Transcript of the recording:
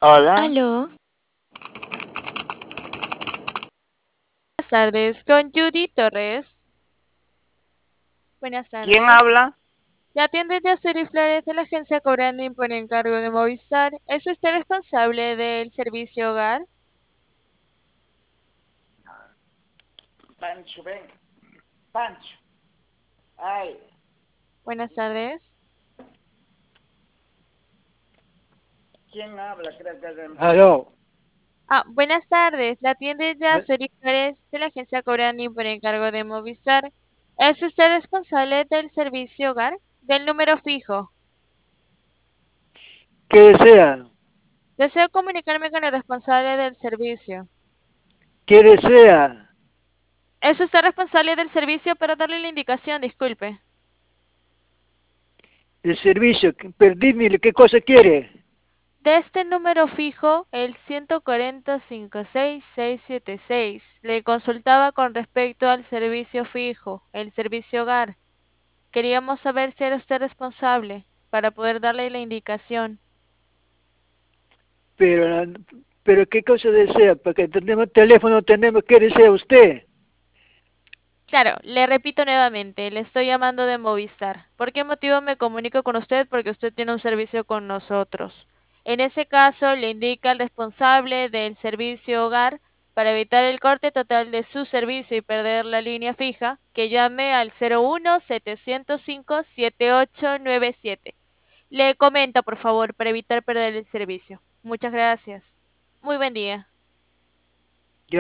Hola, Aló, buenas tardes, con Judy Torres. Buenas ¿quién tardes. habla? La atiende Yasuri Flores de la agencia Cobranding por encargo de Movistar. ¿Es usted responsable del servicio hogar? Pancho, ven. Pancho. Ay, Buenas tardes. ¿quién habla? Creo que es de... Aló. Buenas tardes. La atiende Ve- Yasuri Flores de la agencia Cobranding por encargo de Movistar. ¿Es usted responsable del servicio hogar? Del número fijo. ¿Qué desea? Deseo comunicarme con el responsable del servicio. ¿Qué desea? ¿Es usted responsable del servicio para darle la indicación? Disculpe. El servicio. Perdímele, ¿qué cosa quiere? De este número fijo, el 140-56-676, le consultaba con respecto al servicio fijo, el servicio hogar. Queríamos saber si era usted responsable para poder darle la indicación. Pero, pero ¿qué cosa desea? Porque tenemos teléfono, tenemos. ¿Qué desea usted? Claro, le repito nuevamente, le estoy llamando de Movistar. ¿Por qué motivo me comunico con usted? Porque usted tiene un servicio con nosotros. En ese caso, le indica al responsable del servicio hogar para evitar el corte total de su servicio y perder la línea fija, que llame al 01-705-7897. Le comento, por favor, para evitar perder el servicio. Muchas gracias. Muy buen día.